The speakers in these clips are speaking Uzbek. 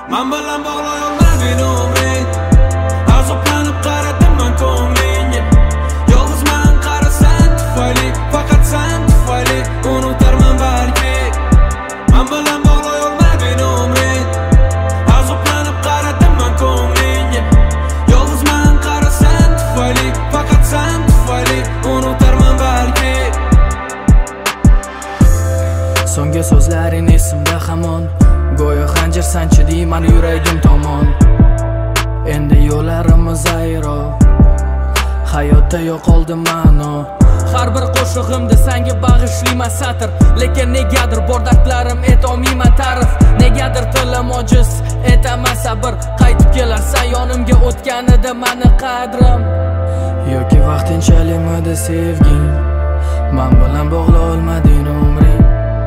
Men bilan bog'lay olmading umring. Azoblanib qaradim men ko'nglingga. Yolg'izman qarasan tufayli, faqat sen tufayli unutarman balki. Men bilan bog'lay olmading umring. Azoblanib qaradim men ko'nglingga. Yolg'izman qarasan tufayli, faqat sen tufayli unutarman balki. So'nggi so'zlaring esimda hamon, go'yo xanjar sanchi deyman yuragim tomon. Endi yo'llarimiz ayro, hayotda yo'qoldi ma'no. Har bir qo'shig'imda senga bag'ishlayman satr, lekin negadir bor dardlarim etolmayman ta'rif. Negadir tilim ojiz, etaman sabr. Qaytib kelarsan yonimga o'tganida meni qadrim. Yoki vaqtinchalikmidi sevging, men bilan bog'la olmading umring.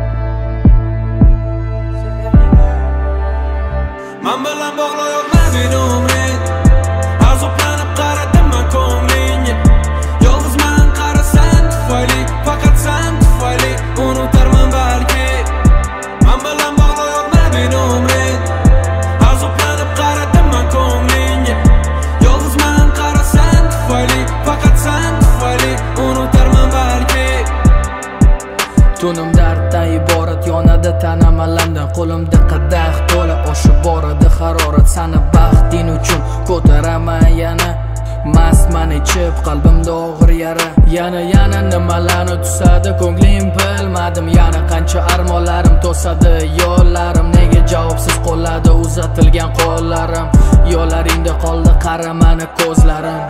Men bilan bog'lay olmading umring. Azoblanib qaradim men ko'nglingga. Yolg'izman qarasan tufayli, faqat sen tufayli unutarman balki. Men bilan bog'lay olmading umring. Azoblanib qaradim men ko'nglingga. Yolg'izman qarasan tufayli, faqat sen tufayli unutarman balki. Tunim darddan iborat, yonadi tanam alamdan. Qo'limda qadah to'la oshib boradi harorat. Sani baxting uchun ko'taraman yana. Mastman ichib qalbimda og'ir yara. Yana nimalarni tusadi ko'nglim bilmadim. Yana qancha armonlarim to'sadi yo'llarim. Nega javobsiz qoladi uzatilgan qo'llarim. Yo'llaringda qoldi qara mani ko'zlarim.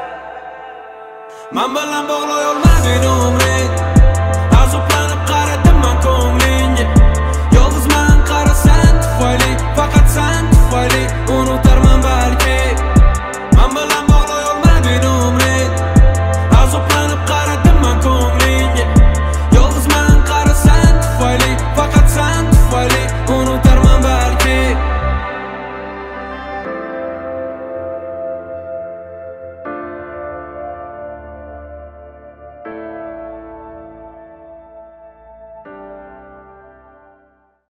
Men bilan bog'lay olmading umring. Azoblanib qaradim men ko'nglingga. Yolg'izman qarasan tufayli, faqat sen tufayli